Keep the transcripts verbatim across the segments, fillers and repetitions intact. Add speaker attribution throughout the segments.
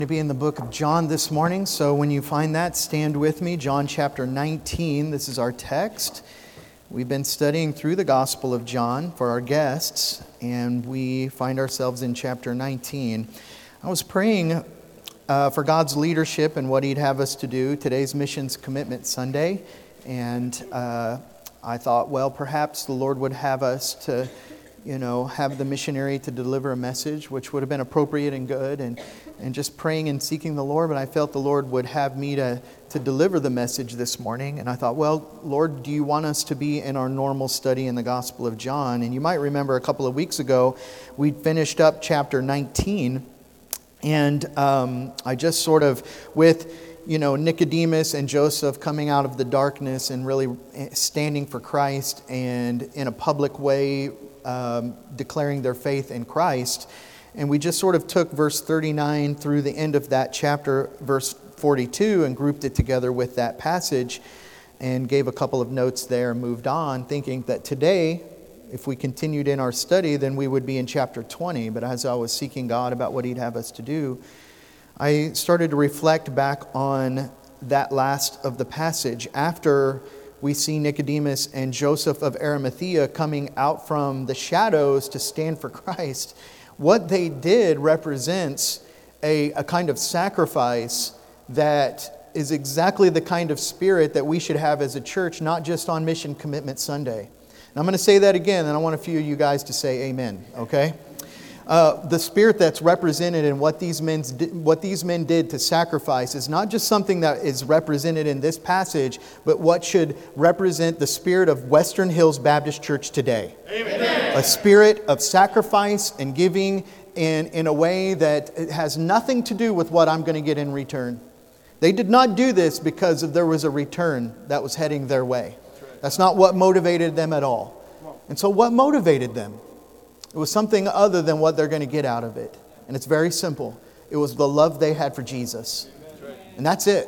Speaker 1: To be in the book of John this morning, so when you find that, stand with me. John chapter nineteen, this is our text. We've been studying through the Gospel of John for our guests, and we find ourselves in chapter nineteen. I was praying uh, for God's leadership and what He'd have us to do. Today's Missions Commitment Sunday, and uh, I thought, well, perhaps the Lord would have us to you know, have the missionary to deliver a message, which would have been appropriate and good, and, and just praying and seeking the Lord. But I felt the Lord would have me to, to deliver the message this morning. And I thought, well, Lord, do you want us to be in our normal study in the Gospel of John? And you might remember a couple of weeks ago, we finished up chapter nineteen. And um, I just sort of, with, you know, Nicodemus and Joseph coming out of the darkness and really standing for Christ and in a public way, Um, declaring their faith in Christ. And we just sort of took verse thirty-nine through the end of that chapter, verse forty-two, and grouped it together with that passage and gave a couple of notes there and moved on, thinking that today, if we continued in our study, then we would be in chapter twenty. But as I was seeking God about what He'd have us to do, I started to reflect back on that last of the passage. After we see Nicodemus and Joseph of Arimathea coming out from the shadows to stand for Christ. What they did represents a, a kind of sacrifice that is exactly the kind of spirit that we should have as a church, not just on Mission Commitment Sunday. And I'm going to say that again, and I want a few of you guys to say amen, okay? Uh, the spirit that's represented in what these men what these men did to sacrifice is not just something that is represented in this passage, but what should represent the spirit of Western Hills Baptist Church today. Amen. A spirit of sacrifice and giving in, in a way that it has nothing to do with what I'm going to get in return. They did not do this because of there was a return that was heading their way. That's not what motivated them at all. And so what motivated them? It was something other than what they're going to get out of it. And it's very simple. It was the love they had for Jesus. And that's it.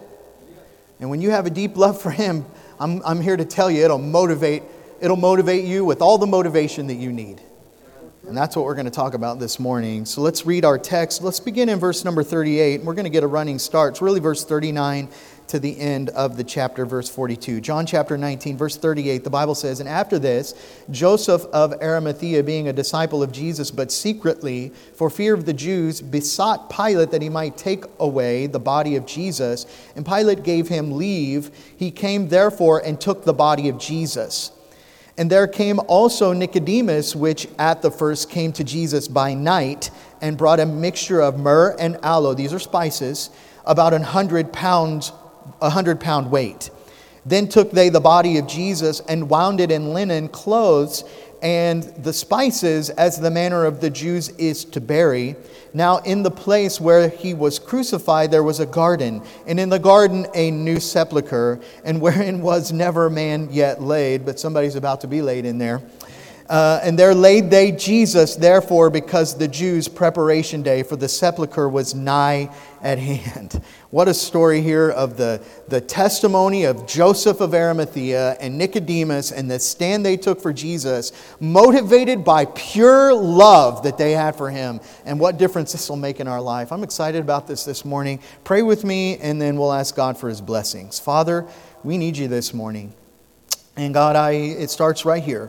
Speaker 1: And when you have a deep love for Him, I'm, I'm here to tell you, it'll motivate, it'll motivate you with all the motivation that you need. And that's what we're going to talk about this morning. So let's read our text. Let's begin in verse number thirty-eight. We're going to get a running start. It's really verse thirty-nine to the end of the chapter, verse forty-two. John chapter nineteen, verse thirty-eight, the Bible says, "And after this, Joseph of Arimathea, being a disciple of Jesus, but secretly, for fear of the Jews, besought Pilate that he might take away the body of Jesus. And Pilate gave him leave. He came therefore and took the body of Jesus. And there came also Nicodemus, which at the first came to Jesus by night, and brought a mixture of myrrh and aloe," these are spices, "about an hundred pounds, a hundred pound weight. Then took they the body of Jesus and wound it in linen clothes and the spices, as the manner of the Jews is to bury. Now in the place where He was crucified there was a garden, and in the garden a new sepulchre, and wherein was never man yet laid," but somebody's about to be laid in there. Uh, "and there laid they Jesus, therefore, because the Jews' preparation day for the sepulchre was nigh at hand." What a story here of the, the testimony of Joseph of Arimathea and Nicodemus and the stand they took for Jesus, motivated by pure love that they had for Him, and what difference this will make in our life. I'm excited about this this morning. Pray with me, and then we'll ask God for His blessings. Father, we need You this morning. And God, I it starts right here.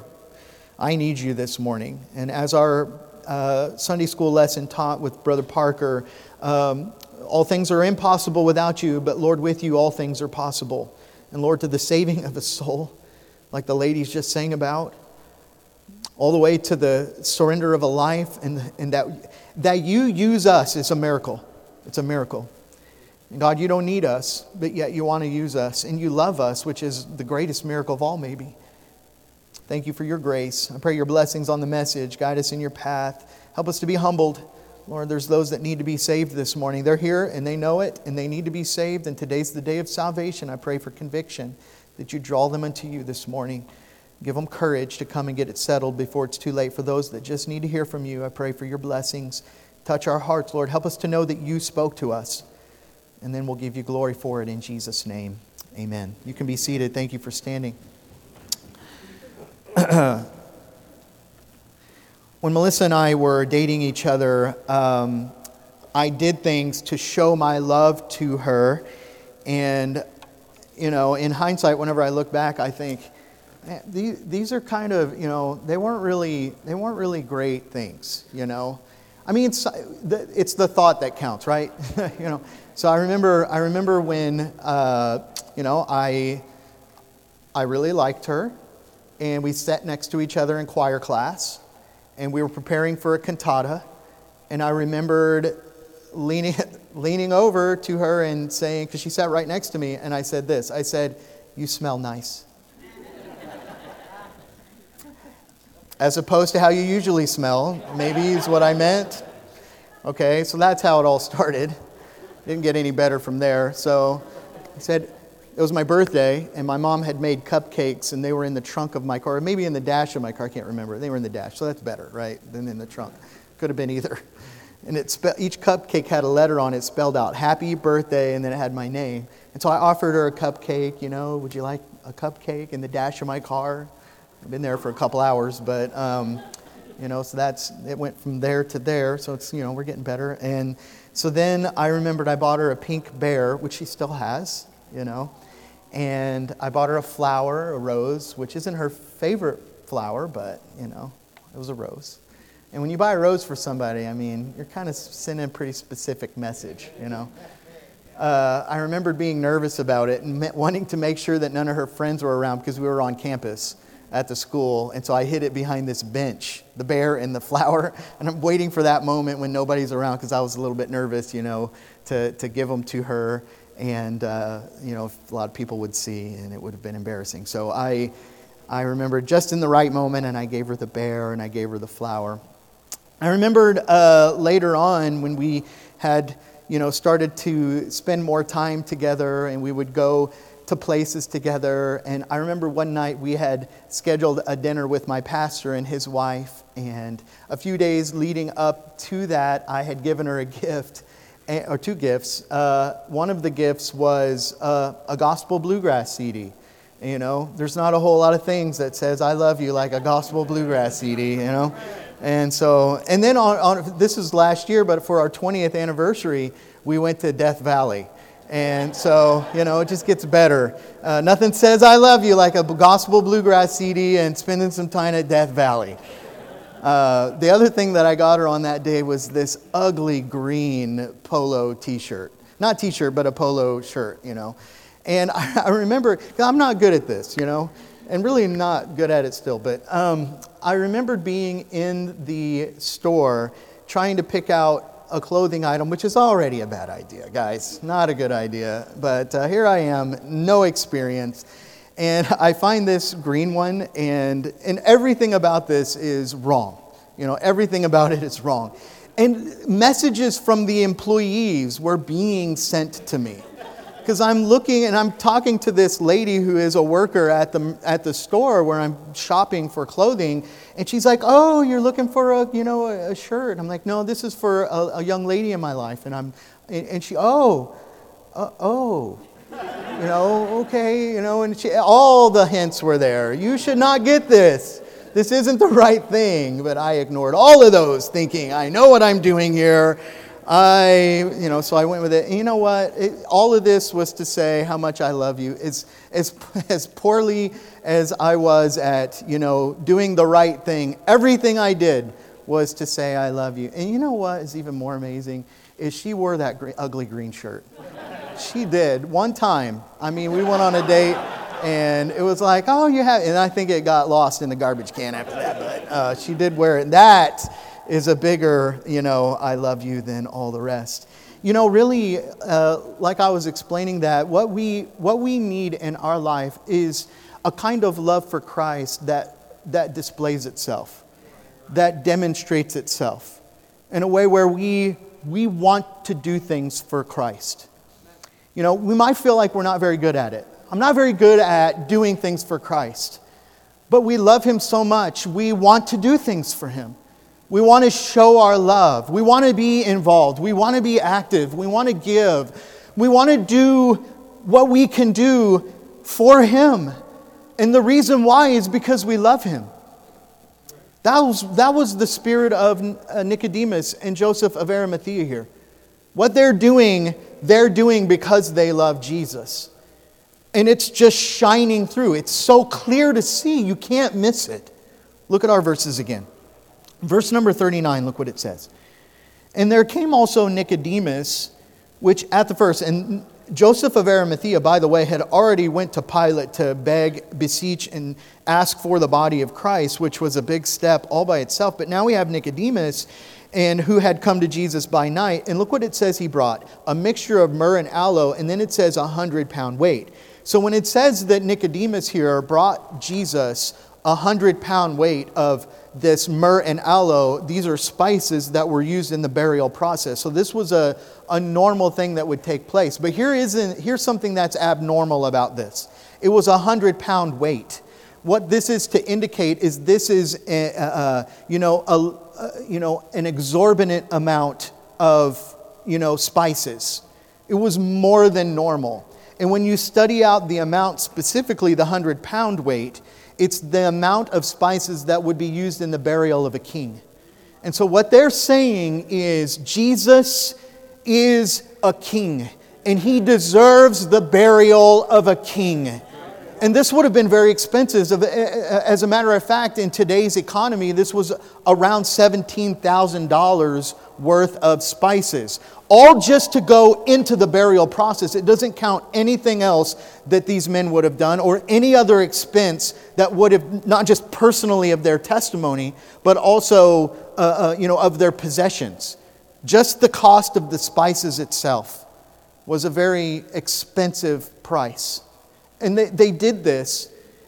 Speaker 1: I need You this morning. And as our uh, Sunday school lesson taught with Brother Parker, um, all things are impossible without You, but Lord, with You all things are possible. And Lord, to the saving of a soul, like the ladies just sang about, all the way to the surrender of a life, and, and that, that You use us is a miracle. It's a miracle. And God, You don't need us, but yet You want to use us, and You love us, which is the greatest miracle of all, maybe. Thank You for Your grace. I pray Your blessings on the message. Guide us in Your path. Help us to be humbled. Lord, there's those that need to be saved this morning. They're here and they know it and they need to be saved. And today's the day of salvation. I pray for conviction, that You draw them unto You this morning. Give them courage to come and get it settled before it's too late. For those that just need to hear from You, I pray for Your blessings. Touch our hearts, Lord. Help us to know that You spoke to us. And then we'll give You glory for it in Jesus' name. Amen. You can be seated. Thank you for standing. When Melissa and I were dating each other, um, I did things to show my love to her. And, you know, in hindsight, whenever I look back, I think, man, these, these are kind of, you know, they weren't really, they weren't really great things, you know. I mean, it's, it's the thought that counts, right? you know. So I remember, I remember when, uh, you know, I, I really liked her, and we sat next to each other in choir class, and we were preparing for a cantata, and I remembered leaning, leaning over to her and saying, because she sat right next to me, and I said this, I said, "You smell nice." As opposed to how you usually smell, maybe is what I meant. Okay, so that's how it all started. Didn't get any better from there. So I said, it was my birthday, and my mom had made cupcakes, and they were in the trunk of my car, or maybe in the dash of my car, I can't remember. They were in the dash, so that's better, right, than in the trunk. Could have been either. And it spe- each cupcake had a letter on it spelled out, "Happy Birthday," and then it had my name. And so I offered her a cupcake, you know, "Would you like a cupcake?" in the dash of my car. I've been there for a couple hours, but, um, you know, so that's, it went from there to there, so it's, you know, we're getting better. And so then I remembered I bought her a pink bear, which she still has, you know, and I bought her a flower, a rose, which isn't her favorite flower, but, you know, it was a rose. And when you buy a rose for somebody, I mean, you're kind of sending a pretty specific message, you know. Uh, I remembered being nervous about it and wanting to make sure that none of her friends were around because we were on campus at the school, and so I hid it behind this bench, the bear and the flower, and I'm waiting for that moment when nobody's around because I was a little bit nervous, you know, to, to give them to her, and, uh, you know, a lot of people would see, and it would have been embarrassing. So I, I remember just in the right moment, and I gave her the bear, and I gave her the flower. I remembered uh, later on when we had, you know, started to spend more time together, and we would go to places together. And I remember one night we had scheduled a dinner with my pastor and his wife, and a few days leading up to that, I had given her a gift, or two gifts. Uh, one of the gifts was uh, a gospel bluegrass C D. You know, there's not a whole lot of things that says "I love you" like a gospel bluegrass C D, you know. And so, and then on, on this is last year, but for our twentieth anniversary, we went to Death Valley. And so, you know, it just gets better. Uh, nothing says "I love you" like a gospel bluegrass C D and spending some time at Death Valley. Uh, the other thing that I got her on that day was this ugly green polo t-shirt. Not t-shirt, but a polo shirt, you know. And I, I remember, 'cause I'm not good at this, you know, and really not good at it still, but um, I remembered being in the store trying to pick out a clothing item, which is already a bad idea, guys. Not a good idea. But uh, here I am, no experience. And I find this green one, and, and everything about this is wrong. You know, everything about it is wrong. And messages from the employees were being sent to me. Because I'm looking and I'm talking to this lady who is a worker at the at the store where I'm shopping for clothing, and she's like, "Oh, you're looking for a you know a, a shirt." And I'm like, "No, this is for a, a young lady in my life." And I'm and, and she, "Oh, uh, oh, you know, okay, you know." And she, all the hints were there. You should not get this. This isn't the right thing. But I ignored all of those, thinking I know what I'm doing here. I, you know, so I went with it. And you know what? It, all of this was to say how much I love you. As, as, as poorly as I was at, you know, doing the right thing, everything I did was to say I love you. And you know what is even more amazing? Is she wore that green, ugly green shirt. She did. One time. I mean, we went on a date, and it was like, "Oh, you have," and I think it got lost in the garbage can after that. But uh, she did wear it. That is a bigger, you know, "I love you" than all the rest. You know, really, uh, like I was explaining that, what we what we need in our life is a kind of love for Christ that that displays itself, that demonstrates itself in a way where we we want to do things for Christ. You know, we might feel like we're not very good at it. I'm not very good at doing things for Christ, but we love Him so much, we want to do things for Him. We want to show our love. We want to be involved. We want to be active. We want to give. We want to do what we can do for Him. And the reason why is because we love Him. That was, that was the spirit of Nicodemus and Joseph of Arimathea here. What they're doing, they're doing because they love Jesus. And it's just shining through. It's so clear to see, you can't miss it. Look at our verses again. Verse number thirty-nine, look what it says. And there came also Nicodemus, which at the first, and Joseph of Arimathea, by the way, had already went to Pilate to beg, beseech, and ask for the body of Christ, which was a big step all by itself. But now we have Nicodemus, and who had come to Jesus by night. And look what it says he brought. A mixture of myrrh and aloe, and then it says a hundred pound weight. So when it says that Nicodemus here brought Jesus a hundred pound weight of this myrrh and aloe, these are spices that were used in the burial process. So this was a, a normal thing that would take place. But here isn't, here's something that's abnormal about this. It was a hundred pound weight. What this is to indicate is this is a, a, you know a, a you know an exorbitant amount of you know spices. It was more than normal. And when you study out the amount, specifically the hundred pound weight, it's the amount of spices that would be used in the burial of a king. And so what they're saying is Jesus is a king, and he deserves the burial of a king. And this would have been very expensive. As a matter of fact, in today's economy, this was around seventeen thousand dollars worth of spices. All just to go into the burial process. It doesn't count anything else that these men would have done or any other expense that would have, not just personally of their testimony, but also uh, uh, you know, of their possessions. Just the cost of the spices itself was a very expensive price. And they, they did this,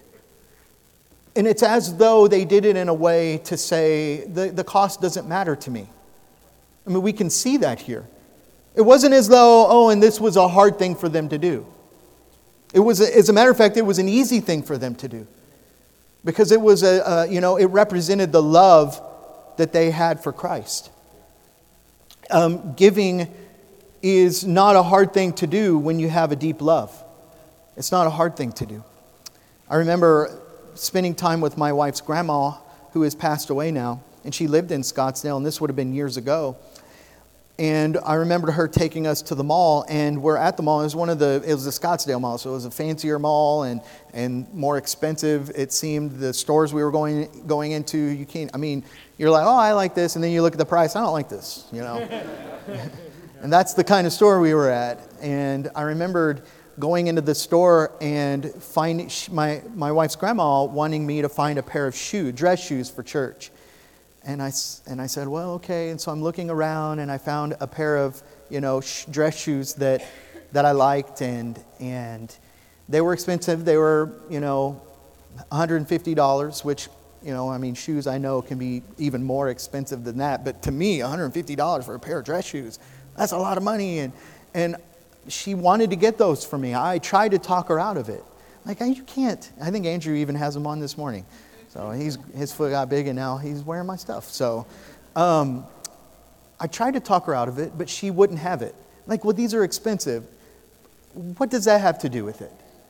Speaker 1: and it's as though they did it in a way to say, the, the cost doesn't matter to me. I mean, we can see that here. It wasn't as though, oh, and this was a hard thing for them to do. It was, a, as a matter of fact, it was an easy thing for them to do. Because it was a, a you know, it represented the love that they had for Christ. Um, giving is not a hard thing to do when you have a deep love. It's not a hard thing to do. I remember spending time with my wife's grandma, who has passed away now, and she lived in Scottsdale, and this would have been years ago. And I remember her taking us to the mall, and we're at the mall. It was one of the, it was the Scottsdale mall, so it was a fancier mall and and more expensive. It seemed the stores we were going going into, you can't. I mean, you're like, oh, I like this, and then you look at the price. I don't like this, you know. And that's the kind of store we were at. And I remembered going into the store and finding my my wife's grandma wanting me to find a pair of shoes, dress shoes for church. And I, and I said, well, okay. And so I'm looking around, and I found a pair of, you know, sh- dress shoes that that I liked, and and they were expensive. They were, you know, one hundred fifty dollars, which, you know, I mean, shoes I know can be even more expensive than that. But to me, one hundred fifty dollars for a pair of dress shoes, that's a lot of money. And and she wanted to get those for me. I tried to talk her out of it. Like, you can't. I think Andrew even has them on this morning. So he's his foot got big, and now he's wearing my stuff. So um, I tried to talk her out of it, but she wouldn't have it. Like, well, these are expensive. What does that have to do with it?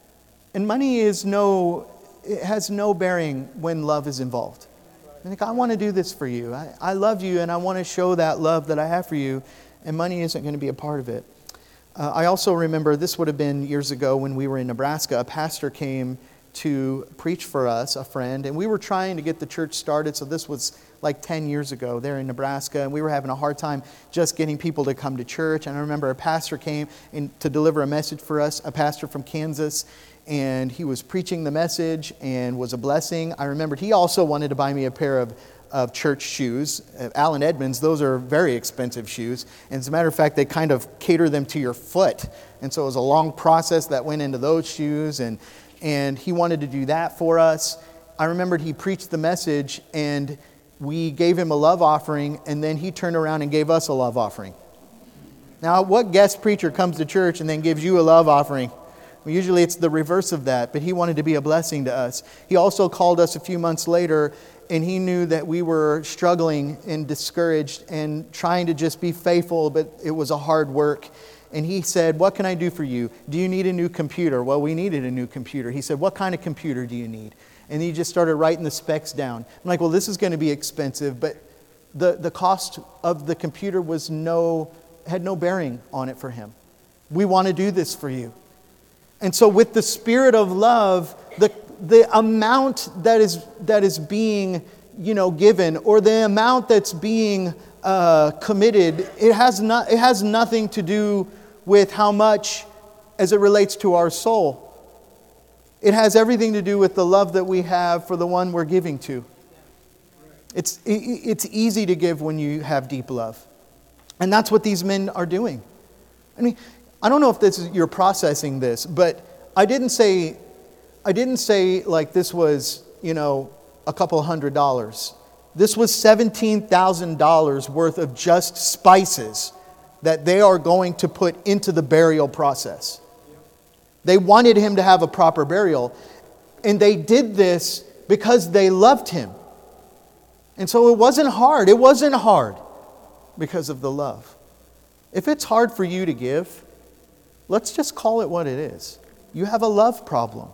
Speaker 1: And money is no, it has no bearing when love is involved. I think I want to do this for you. I, I love you, and I want to show that love that I have for you, and money isn't going to be a part of it. Uh, I also remember, this would have been years ago when we were in Nebraska, a pastor came to preach for us, a friend, and we were trying to get the church started. So this was like ten years ago there in Nebraska, and we were having a hard time just getting people to come to church. And I remember a pastor came in to deliver a message for us, a pastor from Kansas, and he was preaching the message and was a blessing. I remembered he also wanted to buy me a pair of of church shoes. Allen Edmonds, those are very expensive shoes. And as a matter of fact, they kind of cater them to your foot. And so it was a long process that went into those shoes. And And he wanted to do that for us. I remembered he preached the message, and we gave him a love offering, and then he turned around and gave us a love offering. Now, what guest preacher comes to church and then gives you a love offering? Well, usually it's the reverse of that, but he wanted to be a blessing to us. He also called us a few months later, and he knew that we were struggling and discouraged and trying to just be faithful, but it was a hard work. And he said, what can I do for you? Do you need a new computer? Well, we needed a new computer. He said, what kind of computer do you need? And he just started writing the specs down. I'm like, well, this is going to be expensive, but the, the cost of the computer was no had no bearing on it for him. We want to do this for you. And so with the spirit of love, the the amount that is that is being, you know, given, or the amount that's being uh, committed, it has not it has nothing to do with how much as it relates to our soul. It has everything to do with the love that we have for the one we're giving to. It's it's easy to give when you have deep love. And that's what these men are doing. I mean, I don't know if this is, you're processing this, but I didn't say I didn't say like this was, you know, a couple hundred dollars. This was seventeen thousand dollars worth of just spices that they are going to put into the burial process. They wanted him to have a proper burial. And they did this because they loved him. And so it wasn't hard. It wasn't hard because of the love. If it's hard for you to give, let's just call it what it is. You have a love problem.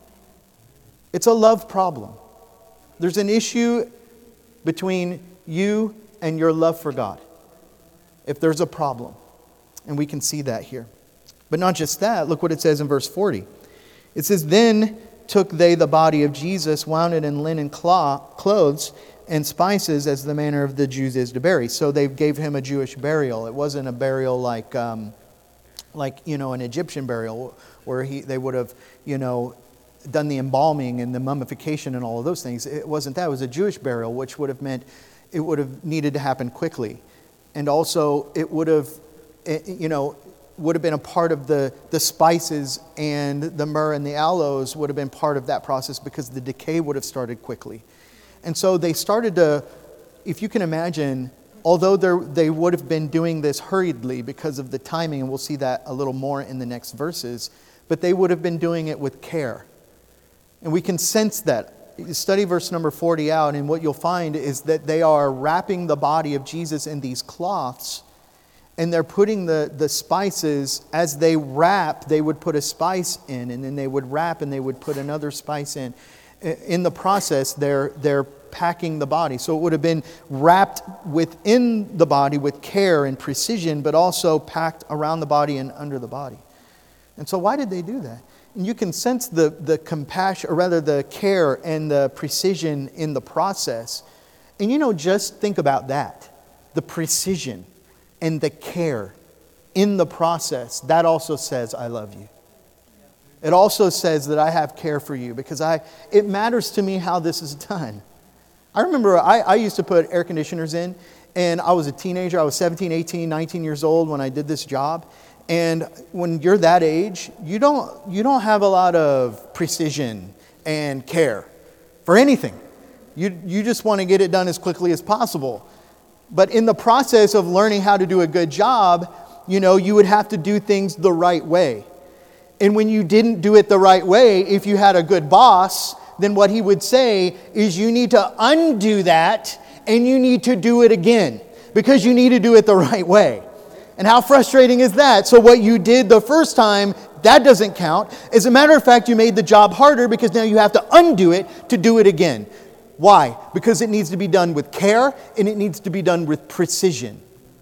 Speaker 1: It's a love problem. There's an issue between you and your love for God. If there's a problem. And we can see that here. But not just that. Look what it says in verse forty. It says, "Then took they the body of Jesus, wound it in linen clothes and spices, as the manner of the Jews is to bury." So they gave him a Jewish burial. It wasn't a burial like, um, like you know, an Egyptian burial where he they would have, you know, done the embalming and the mummification and all of those things. It wasn't that. It was a Jewish burial, which would have meant it would have needed to happen quickly. And also it would have, you know, would have been a part of the, the spices, and the myrrh and the aloes would have been part of that process because the decay would have started quickly. And so they started to, if you can imagine, although they would have been doing this hurriedly because of the timing, and we'll see that a little more in the next verses, but they would have been doing it with care. And we can sense that. You study verse number forty out, and what you'll find is that they are wrapping the body of Jesus in these cloths, and they're putting the, the spices, as they wrap, they would put a spice in, and then they would wrap and they would put another spice in. In the process, they're, they're packing the body. So it would have been wrapped within the body with care and precision, but also packed around the body and under the body. And so why did they do that? And you can sense the, the compassion, or rather the care and the precision in the process. And you know, just think about that. The precision and the care in the process. That also says, I love you. It also says that I have care for you, because I it matters to me how this is done. I remember I, I used to put air conditioners in, and I was a teenager. I was seventeen, eighteen, nineteen years old when I did this job. And when you're that age, you don't you don't have a lot of precision and care for anything. You you just want to get it done as quickly as possible. But in the process of learning how to do a good job, you know, you would have to do things the right way. And when you didn't do it the right way, if you had a good boss, then what he would say is you need to undo that and you need to do it again, because you need to do it the right way. And how frustrating is that? So what you did the first time, that doesn't count. As a matter of fact, you made the job harder, because now you have to undo it to do it again. Why? Because it needs to be done with care and it needs to be done with precision.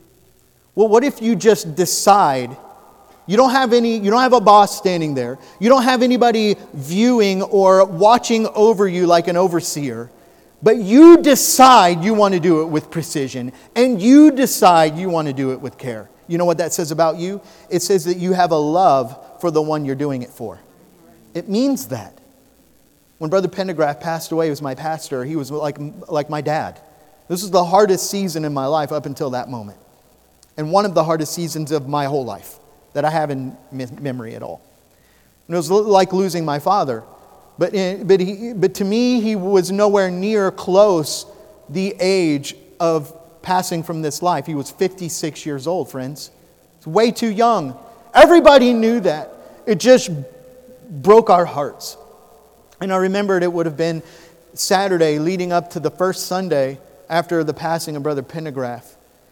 Speaker 1: Well, what if you just decide, you don't have any, you don't have a boss standing there. You don't have anybody viewing or watching over you like an overseer. But you decide you want to do it with precision, and you decide you want to do it with care. You know what that says about you? It says that you have a love for the one you're doing it for. It means that. When Brother Pendergraft passed away, he was my pastor. He was like, like my dad. This was the hardest season in my life up until that moment. And one of the hardest seasons of my whole life that I have in memory at all. And it was like losing my father. But, but, he, but to me, he was nowhere near close the age of passing from this life. He was fifty-six years old, friends. It's way too young. Everybody knew that. It just broke our hearts. And I remembered it would have been Saturday leading up to the first Sunday after the passing of Brother Pendergraft.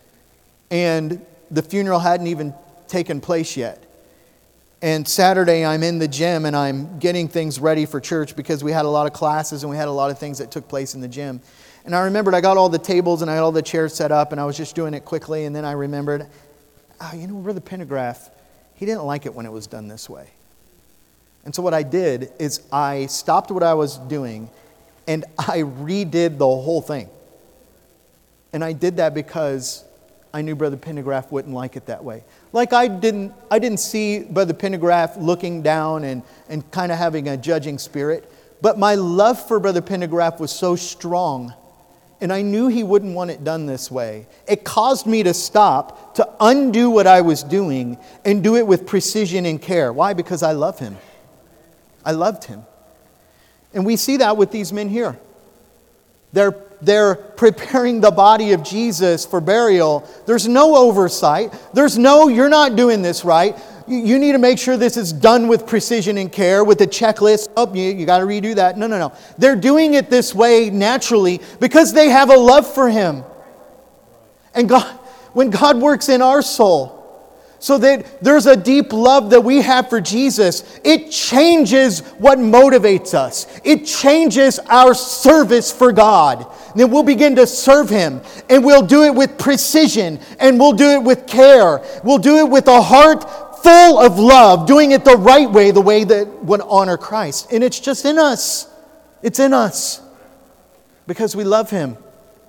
Speaker 1: And the funeral hadn't even taken place yet. And Saturday I'm in the gym and I'm getting things ready for church, because we had a lot of classes and we had a lot of things that took place in the gym. And I remembered I got all the tables and I had all the chairs set up, and I was just doing it quickly. And then I remembered oh, you know, Brother Pendergraft, he didn't like it when it was done this way. And so what I did is I stopped what I was doing and I redid the whole thing. And I did that because I knew Brother Pendergraft wouldn't like it that way. Like I didn't I didn't see Brother Pendergraft looking down and, and kind of having a judging spirit. But my love for Brother Pendergraft was so strong, and I knew he wouldn't want it done this way. It caused me to stop, to undo what I was doing, and do it with precision and care. Why? Because I love him. I loved him. And we see that with these men here. They're, they're preparing the body of Jesus for burial. There's no oversight. There's no, you're not doing this right. You, you need to make sure this is done with precision and care, with a checklist. Oh, you, you got to redo that. No, no, no. They're doing it this way naturally because they have a love for him. And God, when God works in our soul, so that there's a deep love that we have for Jesus, it changes what motivates us. It changes our service for God. And then we'll begin to serve him, and we'll do it with precision, and we'll do it with care. We'll do it with a heart full of love, doing it the right way, the way that would honor Christ. And it's just in us. It's in us because we love him.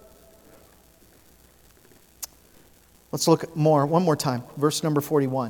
Speaker 1: Let's look more, one more time. Verse number forty-one.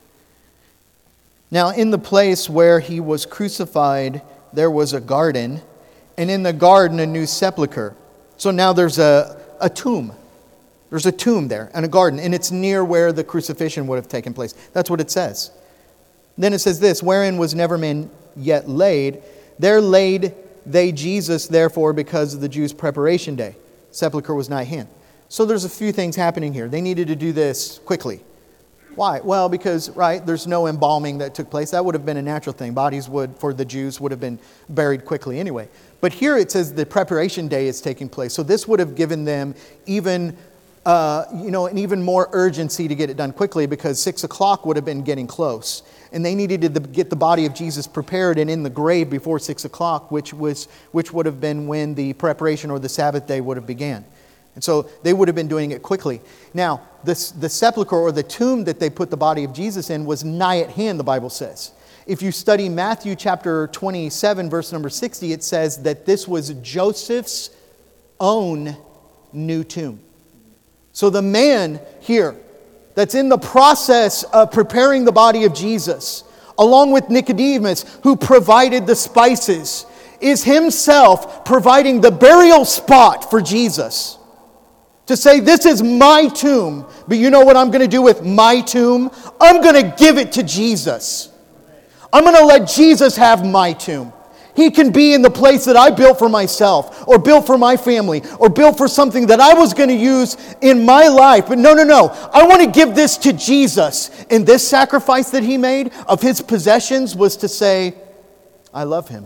Speaker 1: Now in the place where he was crucified, there was a garden, and in the garden a new sepulchre. So now there's a, a tomb. There's a tomb there and a garden, and it's near where the crucifixion would have taken place. That's what it says. Then it says this, wherein was never man yet laid. There laid they Jesus, therefore, because of the Jews' preparation day. Sepulchre was nigh hand. So there's a few things happening here. They needed to do this quickly. Why? Well, because, right, there's no embalming that took place. That would have been a natural thing. Bodies would, for the Jews, would have been buried quickly anyway. But here it says the preparation day is taking place. So this would have given them even, uh, you know, an even more urgency to get it done quickly, because six o'clock would have been getting close. And they needed to get the body of Jesus prepared and in the grave before six o'clock, which was which would have been when the preparation or the Sabbath day would have began. And so they would have been doing it quickly. Now, this, the sepulchre or the tomb that they put the body of Jesus in was nigh at hand, the Bible says. If you study Matthew chapter twenty-seven, verse number sixty, it says that this was Joseph's own new tomb. So the man here that's in the process of preparing the body of Jesus, along with Nicodemus, who provided the spices, is himself providing the burial spot for Jesus. To say, this is my tomb, but you know what I'm going to do with my tomb? I'm going to give it to Jesus. I'm going to let Jesus have my tomb. He can be in the place that I built for myself, or built for my family, or built for something that I was going to use in my life. But no, no, no. I want to give this to Jesus. And this sacrifice that he made of his possessions was to say, I love him.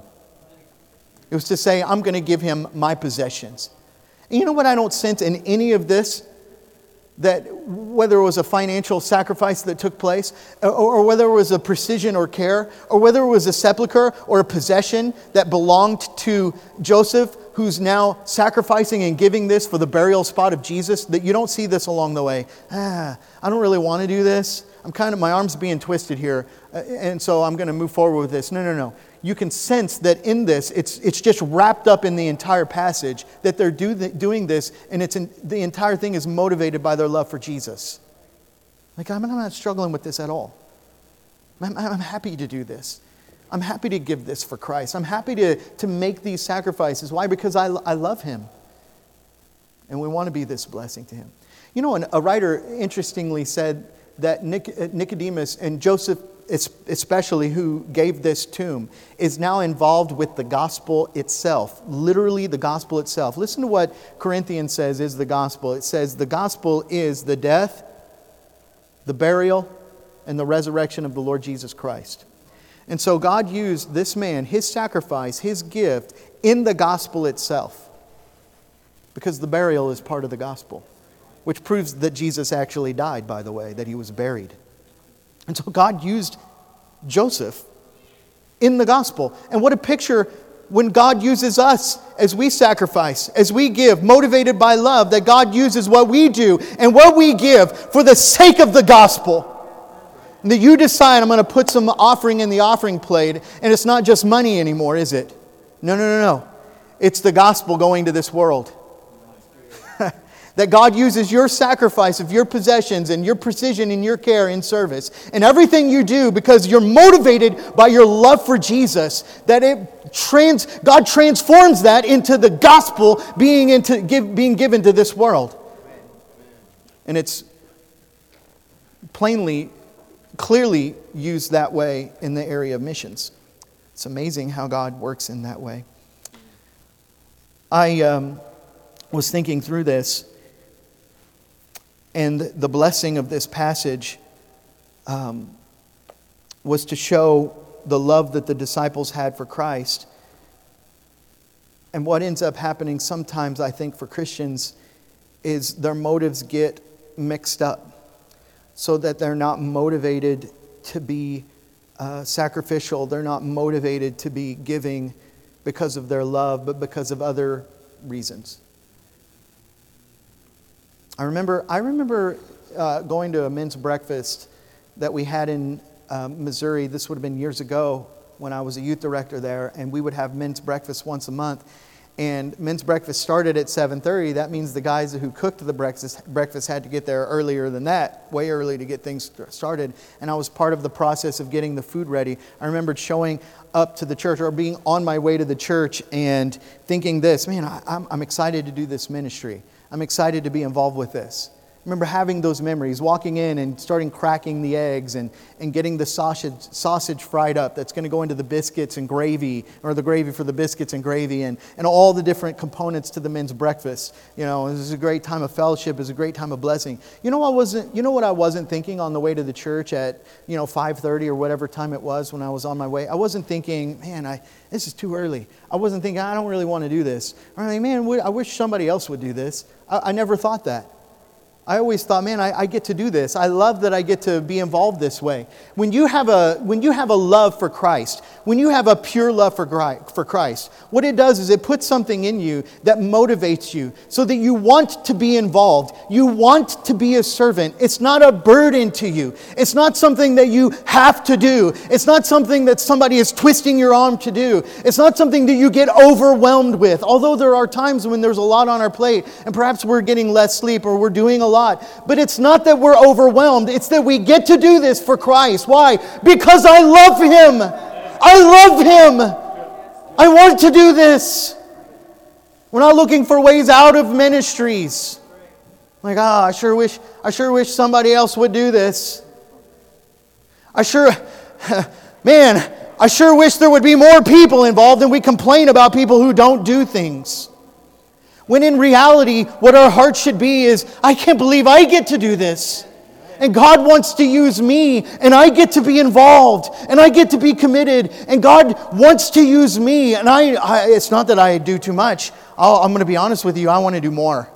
Speaker 1: It was to say, I'm going to give him my possessions. And you know what I don't sense in any of this? That whether it was a financial sacrifice that took place, or, or whether it was a precision or care, or whether it was a sepulcher or a possession that belonged to Joseph, who's now sacrificing and giving this for the burial spot of Jesus, that you don't see this along the way. Ah, I don't really want to do this. I'm kind of, my arm's being twisted here, and so I'm going to move forward with this. No, no, no. You can sense that in this, it's it's just wrapped up in the entire passage, that they're do the, doing this, and it's in, the entire thing is motivated by their love for Jesus. Like, I'm, I'm not struggling with this at all. I'm, I'm happy to do this. I'm happy to give this for Christ. I'm happy to, to make these sacrifices. Why? Because I, I love him. And we want to be this blessing to him. You know, a writer interestingly said that Nicodemus and Joseph, especially, who gave this tomb, is now involved with the gospel itself. Literally the gospel itself. Listen to what Corinthians says is the gospel. It says the gospel is the death, the burial, and the resurrection of the Lord Jesus Christ. And so God used this man, his sacrifice, his gift, in the gospel itself. Because the burial is part of the gospel. Which proves that Jesus actually died, by the way, that he was buried. And so God used Joseph in the gospel. And what a picture when God uses us as we sacrifice, as we give, motivated by love, that God uses what we do and what we give for the sake of the gospel. And that you decide, I'm going to put some offering in the offering plate, and it's not just money anymore, is it? No, no, no, no. It's the gospel going to this world. That God uses your sacrifice of your possessions and your precision in your care and service and everything you do because you're motivated by your love for Jesus, that it trans God transforms that into the gospel being into give, being given to this world. And it's plainly, clearly used that way in the area of missions. It's amazing how God works in that way. I um, was thinking through this. And the blessing of this passage um, was to show the love that the disciples had for Christ. And what ends up happening sometimes, I think, for Christians is their motives get mixed up so that they're not motivated to be uh, sacrificial. They're not motivated to be giving because of their love, but because of other reasons. I remember I remember uh, going to a men's breakfast that we had in uh, Missouri. This would have been years ago when I was a youth director there, and we would have men's breakfast once a month. And men's breakfast started at seven thirty. That means the guys who cooked the breakfast breakfast had to get there earlier than that, way early to get things started. And I was part of the process of getting the food ready. I remembered showing up to the church or being on my way to the church and thinking this, man, I, I'm, I'm excited to do this ministry. I'm excited to be involved with this. I remember having those memories, walking in and starting cracking the eggs and, and getting the sausage sausage fried up that's going to go into the biscuits and gravy, or the gravy for the biscuits and gravy, and, and all the different components to the men's breakfast. You know, it was a great time of fellowship. It was a great time of blessing. You know, I wasn't. You know what I wasn't thinking on the way to the church at you know five thirty or whatever time it was when I was on my way. I wasn't thinking, man, I this is too early. I wasn't thinking, I don't really want to do this. Or like, man, I wish somebody else would do this. I, I never thought that. I always thought, man, I, I get to do this. I love that I get to be involved this way. When you have a when you have a love for Christ, when you have a pure love for for Christ, what it does is it puts something in you that motivates you so that you want to be involved. You want to be a servant. It's not a burden to you. It's not something that you have to do. It's not something that somebody is twisting your arm to do. It's not something that you get overwhelmed with. Although there are times when there's a lot on our plate and perhaps we're getting less sleep or we're doing a lot. But it's not that we're overwhelmed. It's that we get to do this for Christ. Why? Because I love Him. I love Him. I want to do this. We're not looking for ways out of ministries. Like, ah, oh, I sure wish, I sure wish somebody else would do this. I sure, man, I sure wish there would be more people involved and we complain about people who don't do things. When in reality, what our heart should be is, I can't believe I get to do this. And God wants to use me, and I get to be involved, and I get to be committed, and God wants to use me. And I, I it's not that I do too much. I'll, I'm going to be honest with you, I want to do more.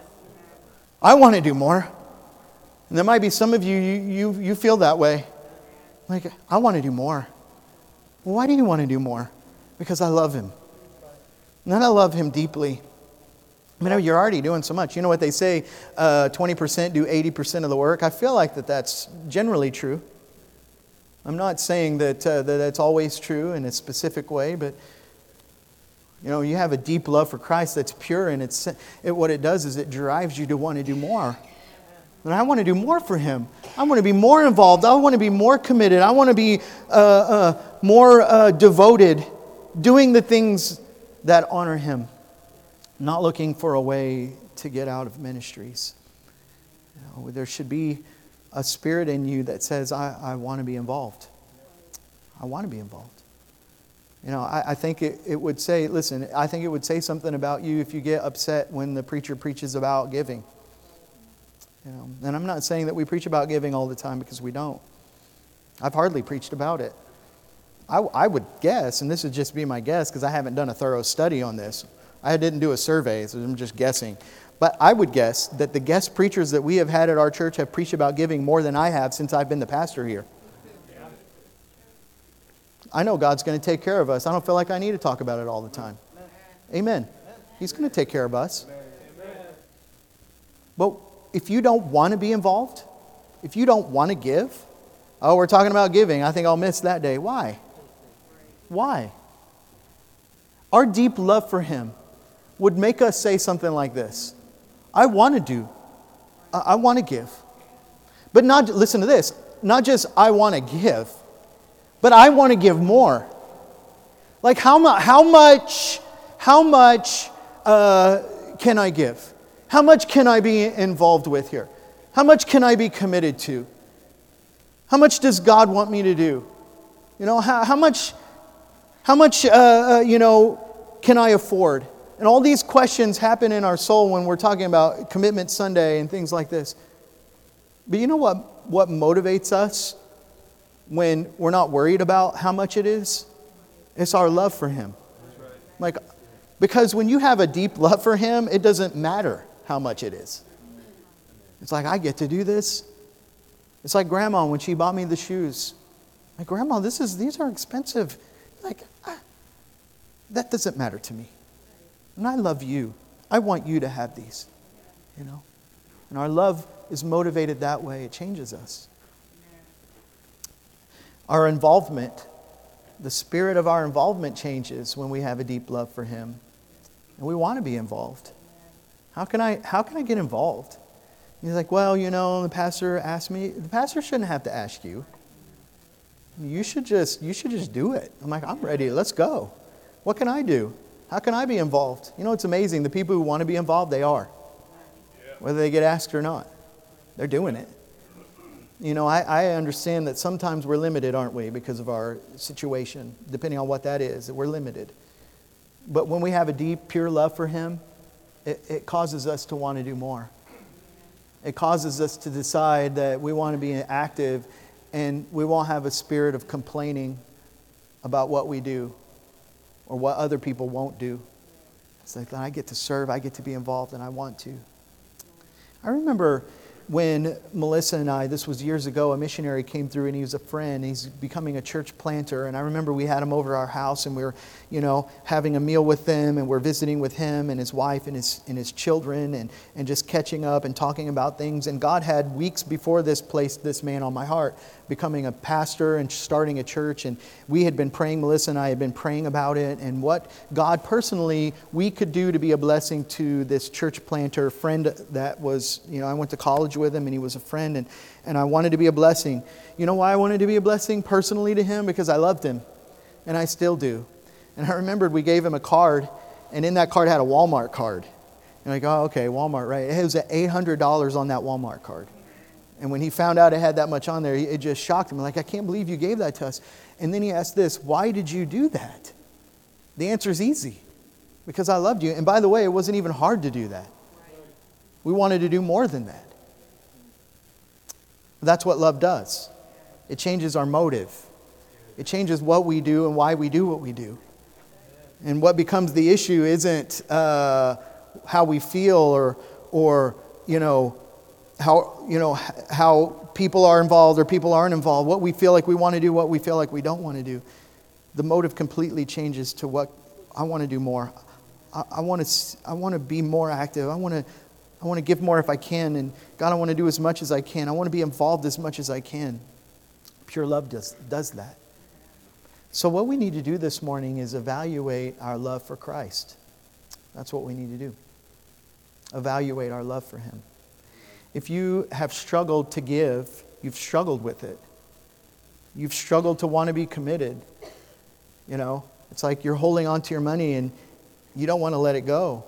Speaker 1: I want to do more. And there might be some of you, you, you, you feel that way. Like, I want to do more. Well, why do you want to do more? Because I love Him. And then I love Him deeply. I mean, you're already doing so much. You know what they say, uh, twenty percent do eighty percent of the work. I feel like that that's generally true. I'm not saying that, uh, that that's always true in a specific way, but you know, you have a deep love for Christ that's pure, and it's it, what it does is it drives you to want to do more. And I want to do more for Him. I want to be more involved. I want to be more committed. I want to be uh, uh, more uh, devoted, doing the things that honor Him. Not looking for a way to get out of ministries. You know, there should be a spirit in you that says, I, I want to be involved. I want to be involved. You know, I, I think it, it would say, listen, I think it would say something about you if you get upset when the preacher preaches about giving. You know, and I'm not saying that we preach about giving all the time, because we don't. I've hardly preached about it. I, I would guess, and this would just be my guess because I haven't done a thorough study on this. I didn't do a survey, so I'm just guessing. But I would guess that the guest preachers that we have had at our church have preached about giving more than I have since I've been the pastor here. I know God's going to take care of us. I don't feel like I need to talk about it all the time. Amen. He's going to take care of us. But if you don't want to be involved, if you don't want to give, oh, we're talking about giving. I think I'll miss that day. Why? Why? Our deep love for Him would make us say something like this. I want to do. I, I want to give. But not, listen to this, not just I want to give, but I want to give more. Like how, mu- how much, how much uh, can I give? How much can I be involved with here? How much can I be committed to? How much does God want me to do? You know, how, how much, how much, uh, uh, you know, can I afford? And all these questions happen in our soul when we're talking about Commitment Sunday and things like this. But you know what, what motivates us when we're not worried about how much it is? It's our love for Him. Like, because when you have a deep love for Him, it doesn't matter how much it is. It's like, I get to do this. It's like Grandma when she bought me the shoes. Like, Grandma, this is these are expensive. Like, ah, that doesn't matter to me. And I love you. I want you to have these. You know? And our love is motivated that way. It changes us. Our involvement, the spirit of our involvement changes when we have a deep love for Him. And we want to be involved. How can I, how can I get involved? He's like, well, you know, the pastor asked me. The pastor shouldn't have to ask you. You should just, you should just do it. I'm like, I'm ready. Let's go. What can I do? How can I be involved? You know, it's amazing. The people who want to be involved, they are. Whether they get asked or not. They're doing it. You know, I, I understand that sometimes we're limited, aren't we, because of our situation, depending on what that is, that we're limited. But when we have a deep, pure love for Him, it, it causes us to want to do more. It causes us to decide that we want to be active and we won't have a spirit of complaining about what we do or what other people won't do. It's like, I get to serve, I get to be involved, and I want to. I remember when Melissa and I, this was years ago, a missionary came through and he was a friend. He's becoming a church planter. And I remember we had him over our house and we were, you know, having a meal with them and we're visiting with him and his wife and his and his children and, and just catching up and talking about things. And God had weeks before this placed this man on my heart, becoming a pastor and starting a church. And we had been praying, Melissa and I had been praying about it and what God personally we could do to be a blessing to this church planter friend that was, you know, I went to college with him and he was a friend and, and I wanted to be a blessing. You know why I wanted to be a blessing personally to him? Because I loved him and I still do. And I remembered we gave him a card and in that card had a Walmart card. And I go, oh, okay, Walmart, right. It was eight hundred dollars on that Walmart card. And when he found out it had that much on there, it just shocked him. Like, I can't believe you gave that to us. And then he asked this, why did you do that? The answer is easy. Because I loved you. And by the way, it wasn't even hard to do that. We wanted to do more than that. That's what love does. It changes our motive. It changes what we do and why we do what we do. And what becomes the issue isn't uh, how we feel or, or you know, how you know how people are involved or people aren't involved. What we feel like we want to do, what we feel like we don't want to do. The motive completely changes to what I want to do more. I, I want to. I want to be more active. I want to. I want to give more if I can. And God, I want to do as much as I can. I want to be involved as much as I can. Pure love does does that. So what we need to do this morning is evaluate our love for Christ. That's what we need to do. Evaluate our love for Him. If you have struggled to give, you've struggled with it. You've struggled to want to be committed. You know, it's like you're holding on to your money and you don't want to let it go.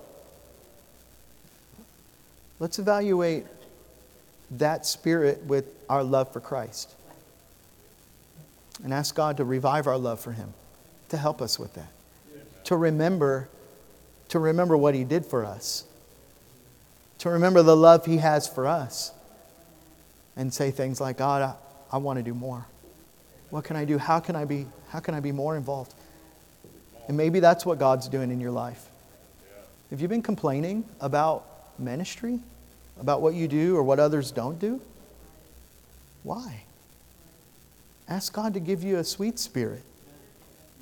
Speaker 1: Let's evaluate that spirit with our love for Christ. And ask God to revive our love for Him. To help us with that. To remember, to remember what He did for us. To remember the love He has for us. And say things like, God, I, I want to do more. What can I do? How can I be, how can I be more involved? And maybe that's what God's doing in your life. Have you been complaining about ministry? About what you do or what others don't do? Why? Ask God to give you a sweet spirit.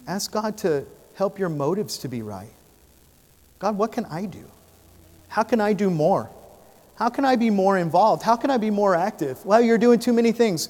Speaker 1: Ask God to help your motives to be right. God, what can I do? How can I do more? How can I be more involved? How can I be more active? Well, you're doing too many things.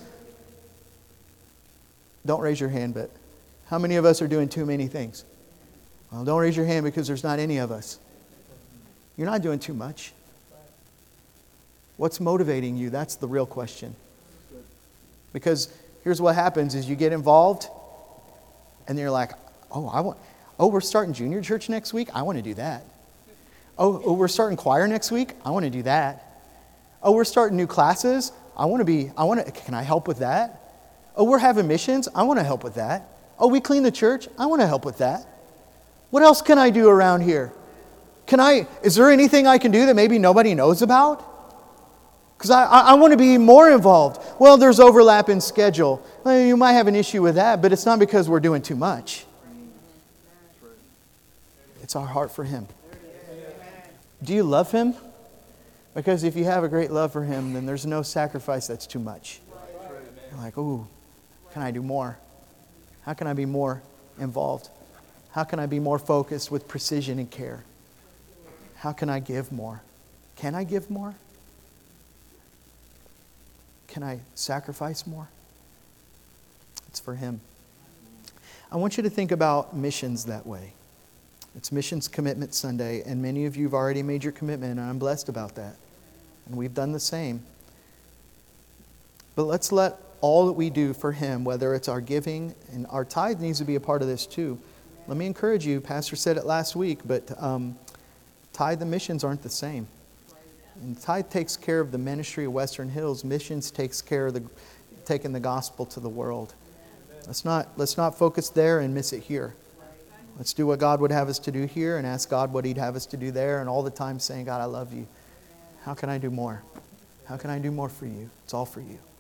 Speaker 1: Don't raise your hand, but how many of us are doing too many things? Well, don't raise your hand because there's not any of us. You're not doing too much. What's motivating you? That's the real question. Because here's what happens is you get involved and you're like, oh, I want, oh, we're starting junior church next week. I want to do that. Oh, oh, we're starting choir next week. I want to do that. Oh, we're starting new classes. I want to be, I want to, can I help with that? Oh, we're having missions. I want to help with that. Oh, we clean the church. I want to help with that. What else can I do around here? Can I, is there anything I can do that maybe nobody knows about? Because I, I, I want to be more involved. Well, there's overlap in schedule. Well, you might have an issue with that, but it's not because we're doing too much. It's our heart for Him. Do you love Him? Because if you have a great love for Him, then there's no sacrifice that's too much. You're like, ooh, can I do more? How can I be more involved? How can I be more focused with precision and care? How can I give more? Can I give more? Can I sacrifice more? It's for Him. I want you to think about missions that way. It's Missions Commitment Sunday, and many of you have already made your commitment, and I'm blessed about that. And we've done the same. But let's let all that we do for Him, whether it's our giving, and our tithe needs to be a part of this too. Let me encourage you, Pastor said it last week, but um, tithe and missions aren't the same. And tithe takes care of the ministry of Western Hills. Missions takes care of the taking the gospel to the world. Let's not, let's not focus there and miss it here. Let's do what God would have us to do here and ask God what He'd have us to do there, and all the time saying, God, I love you. How can I do more? How can I do more for you? It's all for you.